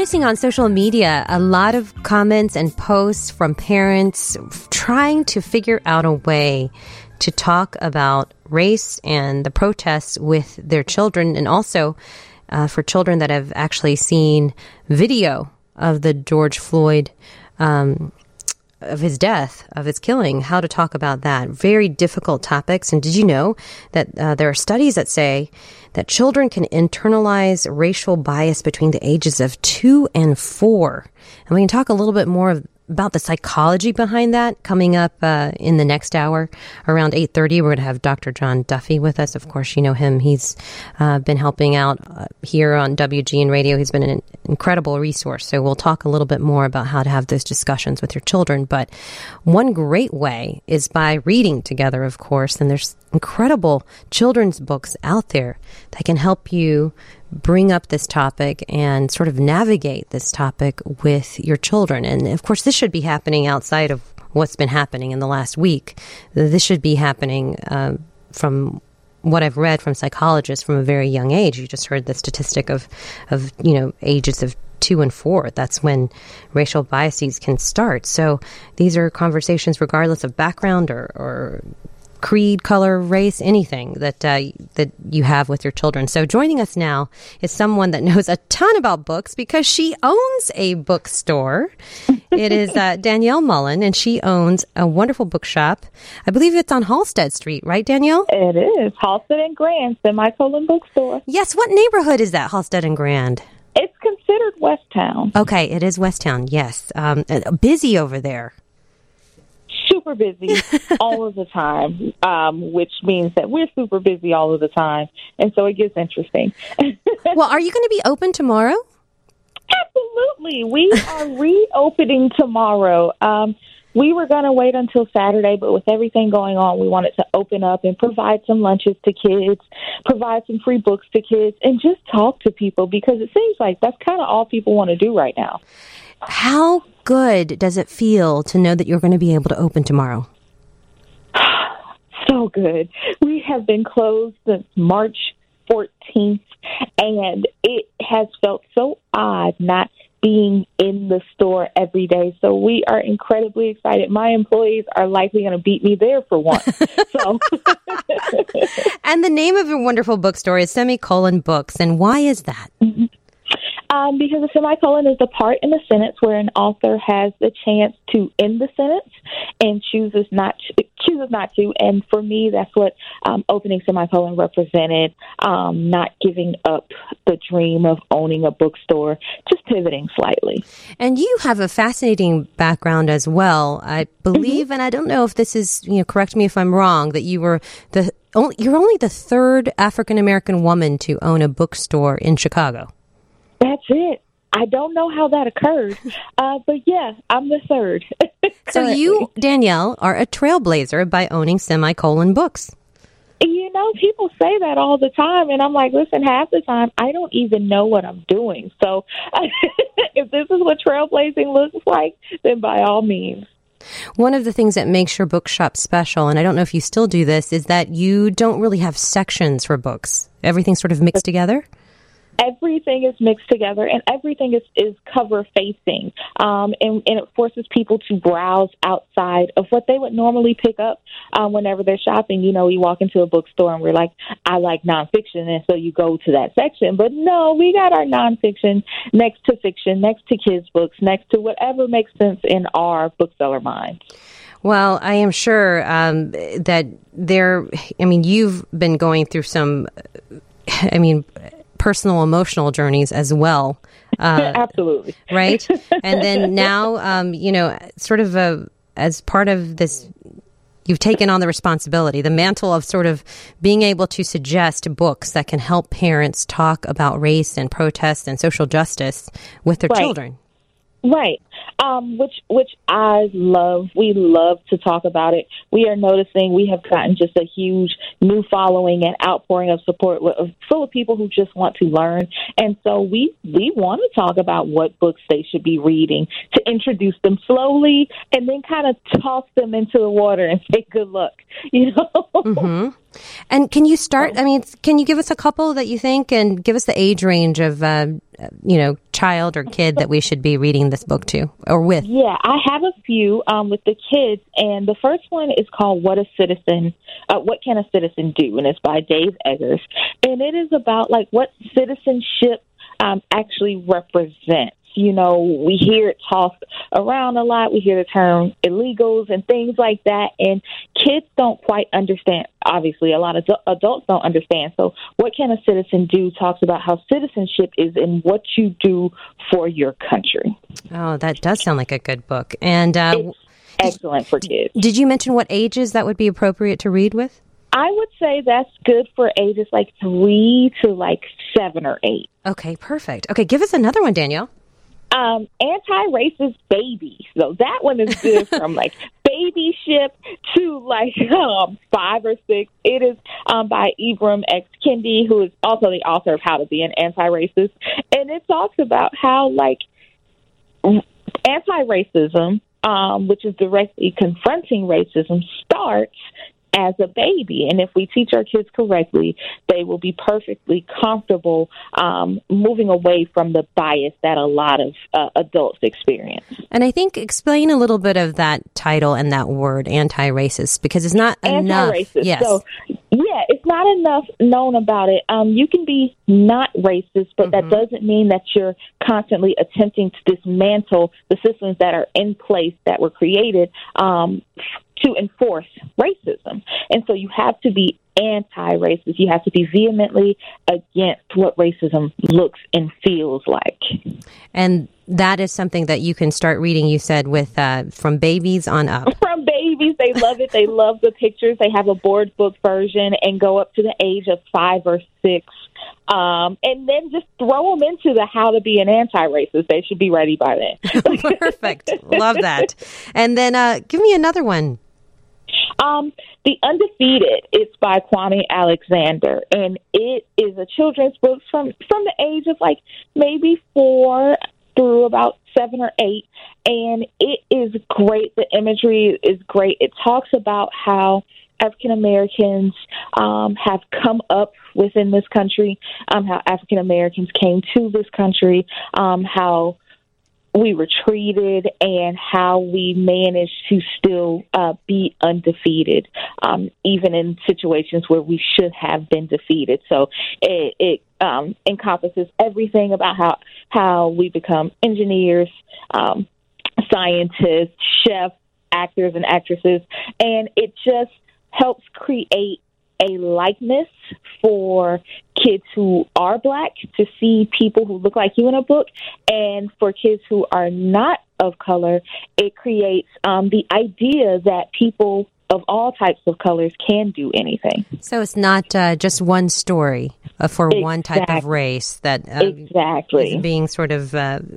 noticing on social media a lot of comments and posts from parents trying to figure out a way to talk about race and the protests with their children, and also for children that have actually seen video of the George Floyd of his death, of his killing, how to talk about that. Very difficult topics. And did you know that there are studies that say that children can internalize racial bias between the ages of 2 and 4? And we can talk a little bit more about the psychology behind that coming up in the next hour. Around 8:30, we're going to have Dr. John Duffy with us. Of course, you know him. He's been helping out here on WGN Radio. He's been an incredible resource. So we'll talk a little bit more about how to have those discussions with your children. But one great way is by reading together, of course. And there's incredible children's books out there that can help you bring up this topic and sort of navigate this topic with your children. And of course, this should be happening outside of what's been happening in the last week. This should be happening from what I've read from psychologists from a very young age. You just heard the statistic of ages of 2 and 4. That's when racial biases can start. So these are conversations regardless of background or creed, color, race, anything that you have with your children. So joining us now is someone that knows a ton about books because she owns a bookstore. It is Danielle Mullen, and she owns a wonderful bookshop. I believe it's on Halstead Street, right, Danielle? It is. Halstead and Grand, Semicolon Bookstore. Yes. What neighborhood is that, Halstead and Grand? It's considered Westtown. Okay, it is Westtown, yes. Busy over there. Super busy all of the time, which means that we're super busy all of the time. And so it gets interesting. Well, are you going to be open tomorrow? Absolutely. We are reopening tomorrow. We were going to wait until Saturday, but with everything going on, we wanted to open up and provide some lunches to kids, provide some free books to kids, and just talk to people because it seems like that's kind of all people want to do right now. How good does it feel to know that you're going to be able to open tomorrow? So good. We have been closed since March 14th, and it has felt so odd not being in the store every day. So we are incredibly excited. My employees are likely going to beat me there for once. So. And the name of your wonderful bookstore is Semicolon Books. And why is that? Mm-hmm. Because a semicolon is the part in the sentence where an author has the chance to end the sentence and chooses not to. And for me, that's what opening Semicolon represented, not giving up the dream of owning a bookstore, just pivoting slightly. And you have a fascinating background as well, I believe, mm-hmm. and I don't know if this is, correct me if I'm wrong, that you're only the third African-American woman to own a bookstore in Chicago. That's it. I don't know how that occurred, but yeah, I'm the third. So you, Danielle, are a trailblazer by owning Semicolon Books. People say that all the time, and I'm like, listen, half the time, I don't even know what I'm doing. So if this is what trailblazing looks like, then by all means. One of the things that makes your bookshop special, and I don't know if you still do this, is that you don't really have sections for books. Everything's sort of mixed together? Everything is mixed together, and everything is cover-facing, and it forces people to browse outside of what they would normally pick up whenever they're shopping. You walk into a bookstore, and we're like, I like nonfiction, and so you go to that section. But no, we got our nonfiction next to fiction, next to kids' books, next to whatever makes sense in our bookseller minds. Well, I am sure that you've been going through some, personal emotional journeys as well. Absolutely. Right? And then now, as part of this, you've taken on the responsibility, the mantle of sort of being able to suggest books that can help parents talk about race and protest and social justice with their children. Right. Which I love. We love to talk about it. We are noticing we have gotten just a huge new following and outpouring of support full of people who just want to learn. And so we want to talk about what books they should be reading to introduce them slowly and then kind of toss them into the water and say good luck, Mm-hmm. And can you start, can you give us a couple that you think and give us the age range of child or kid that we should be reading this book to or with? Yeah, I have a few with the kids, and the first one is called What Can a Citizen Do? And it's by Dave Eggers. And it is about what citizenship actually represents. We hear it tossed around a lot. We hear the term illegals and things like that. And kids don't quite understand. Obviously, a lot of adults don't understand. So What Can a Citizen Do? Talks about how citizenship is in what you do for your country. Oh, that does sound like a good book. And it's excellent for kids. Did you mention what ages that would be appropriate to read with? I would say that's good for ages 3 to 7 or 8. Okay, perfect. Okay, give us another one, Danielle. Anti-racist babies. So that one is good from baby ship to 5 or 6. It is by Ibram X. Kendi, who is also the author of How to Be an Anti-Racist. And it talks about how anti-racism, which is directly confronting racism, starts as a baby. And if we teach our kids correctly, they will be perfectly comfortable moving away from the bias that a lot of adults experience. And I think explain a little bit of that title and that word, anti-racist, because it's not enough. Anti-racist. Yes. So, it's not enough known about it. You can be not racist, but that doesn't mean that you're constantly attempting to dismantle the systems that are in place that were created to enforce racism. And so you have to be anti-racist. You have to be vehemently against what racism looks and feels like. And that is something that you can start reading, you said, with from babies on up. From babies, they love it. They love the pictures. They have a board book version and go up to the age of 5 or 6. And then just throw them into the How to Be an Anti-Racist. They should be ready by then. Perfect. Love that. And then give me another one. The Undefeated. It's by Kwame Alexander, and it is a children's book from the age of maybe 4 through about 7 or 8, and it is great. The imagery is great. It talks about how African Americans have come up within this country, how African Americans came to this country, how we were treated, and how we managed to still be undefeated, even in situations where we should have been defeated. So it encompasses everything about how we become engineers, scientists, chefs, actors, and actresses, and it just helps create a likeness for kids who are Black to see people who look like you in a book, and for kids who are not of color, it creates the idea that people of all types of colors can do anything. So it's not just one story for one type of race that is being sort of,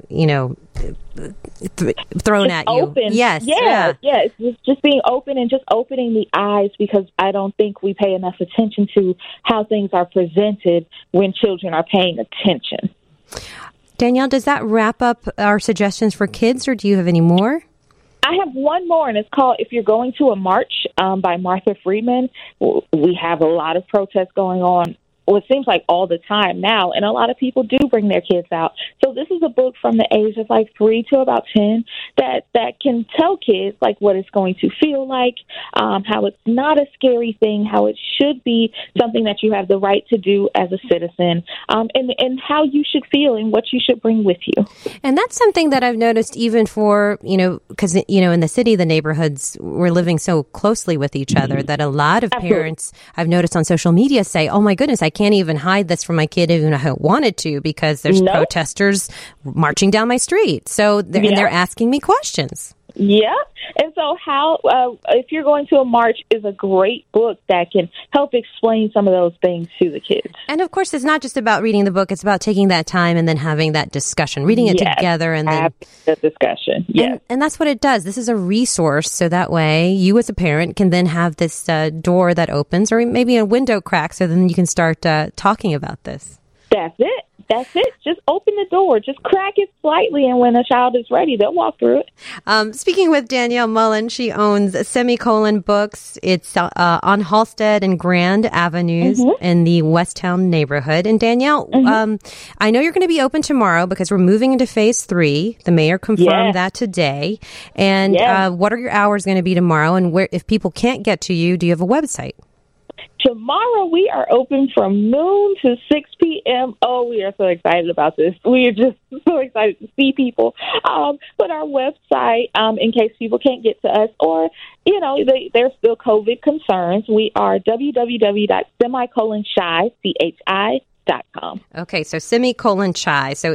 thrown just at you. Open. Yes. Yeah. It's just being open and just opening the eyes, because I don't think we pay enough attention to how things are presented when children are paying attention. Danielle, does that wrap up our suggestions for kids, or do you have any more? I have one more, and it's called If You're Going to a March by Martha Freeman. We have a lot of protests going on. Well, it seems like all the time now, and a lot of people do bring their kids out. So this is a book from the age of 3 to about 10 that can tell kids what it's going to feel like, how it's not a scary thing, how it should be something that you have the right to do as a citizen, and how you should feel and what you should bring with you. And that's something that I've noticed even for, because, in the city, the neighborhoods, we're living so closely with each other that a lot of parents I've noticed on social media say, oh my goodness, I can't even hide this from my kid even if I wanted to, because there's protesters marching down my street. So and they're asking me questions. Yeah. And so If You're Going to a March is a great book that can help explain some of those things to the kids. And of course, it's not just about reading the book. It's about taking that time and then having that discussion, reading it together. And then the discussion. Yes. And that's what it does. This is a resource. So that way you as a parent can then have this door that opens, or maybe a window crack, so then you can start talking about this. That's it. That's it. Just open the door. Just crack it slightly, and when a child is ready, they'll walk through it. Speaking with Danielle Mullen, she owns Semicolon Books. It's on Halstead and Grand Avenues in the Westtown neighborhood. And Danielle, I know you're going to be open tomorrow because we're moving into phase 3. The mayor confirmed that today. And what are your hours going to be tomorrow? And where, if people can't get to you, do you have a website? Tomorrow we are open from noon to 6 p.m. Oh, we are so excited about this. We are just so excited to see people. But our website, in case people can't get to us or, there's still COVID concerns, we are www.semicolonchi.com. Okay, so semicolonchi. So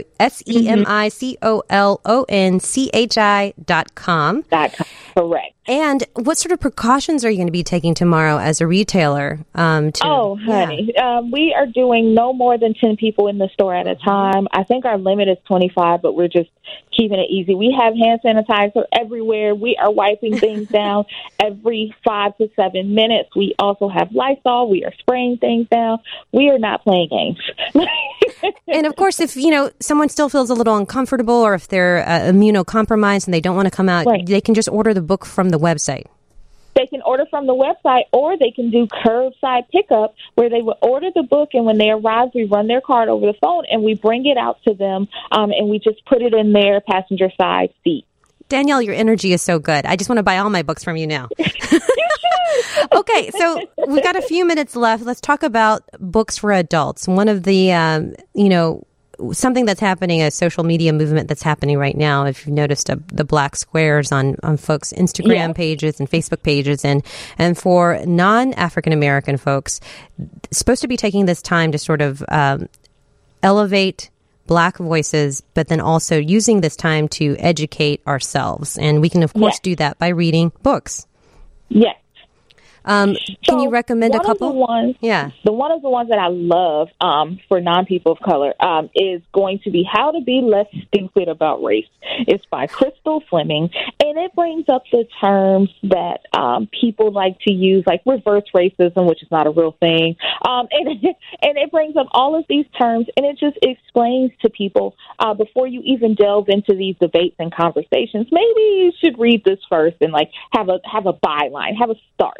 SEMICOLONCHI.com. Correct. And what sort of precautions are you going to be taking tomorrow as a retailer? Honey, we are doing no more than 10 people in the store at a time. I think our limit is 25, but we're just keeping it easy. We have hand sanitizer everywhere. We are wiping things down every 5 to 7 minutes. We also have Lysol. We are spraying things down. We are not playing games. And of course, if someone still feels a little uncomfortable, or if they're immunocompromised and they don't want to come out, they can just order the book from the website. They can order from the website, or they can do curbside pickup, where they will order the book, and when they arrive, we run their card over the phone, and we bring it out to them, and we just put it in their passenger side seat. Danielle, your energy is so good. I just want to buy all my books from you now. Okay, so we've got a few minutes left. Let's talk about books for adults. One of the, something that's happening, a social media movement that's happening right now, if you've noticed the black squares on folks' Instagram pages and Facebook pages, and for non-African American folks, supposed to be taking this time to sort of elevate Black voices, but then also using this time to educate ourselves. And we can, of course, do that by reading books. Yes. Can you recommend a couple? One of the ones that I love for non-people of color is going to be How to Be Less Stupid About Race. It's by Crystal Fleming, and it brings up the terms that people like to use, like reverse racism, which is not a real thing. And it brings up all of these terms, and it just explains to people before you even delve into these debates and conversations, maybe you should read this first and have a byline, have a start.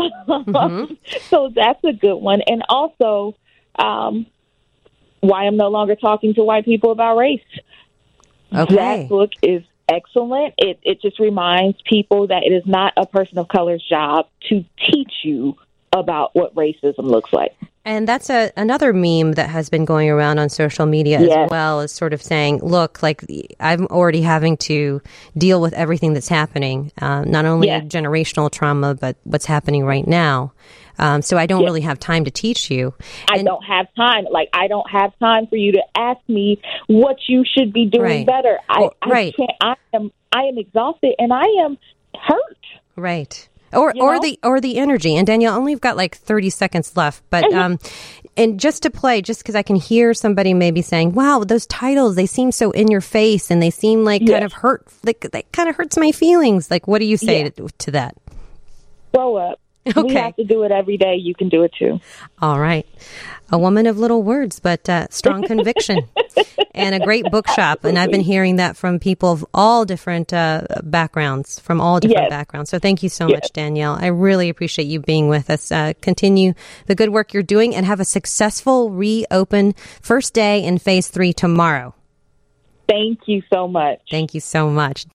So that's a good one. And also, Why I'm No Longer Talking to White People About Race. Okay. That book is excellent. It just reminds people that it is not a person of color's job to teach you about what racism looks like. And that's another meme that has been going around on social media as well, is sort of saying, look, I'm already having to deal with everything that's happening, not only generational trauma, but what's happening right now. So I don't really have time to teach you. I don't have time. I don't have time for you to ask me what you should be doing better. I can't. I am exhausted, and I am hurt. Right. Or the energy. And Danielle, only we've got 30 seconds left, but and just to play, just because I can hear somebody maybe saying, "Wow, those titles, they seem so in your face, and they seem kind of hurt. That kind of hurts my feelings." What do you say to that? Grow up. Okay. We have to do it every day. You can do it too. All right. A woman of little words, but strong conviction, and a great bookshop. And I've been hearing that from people of all different backgrounds, backgrounds. So thank you so much, Danielle. I really appreciate you being with us. Continue the good work you're doing, and have a successful reopen first day in phase 3 tomorrow. Thank you so much. Thank you so much.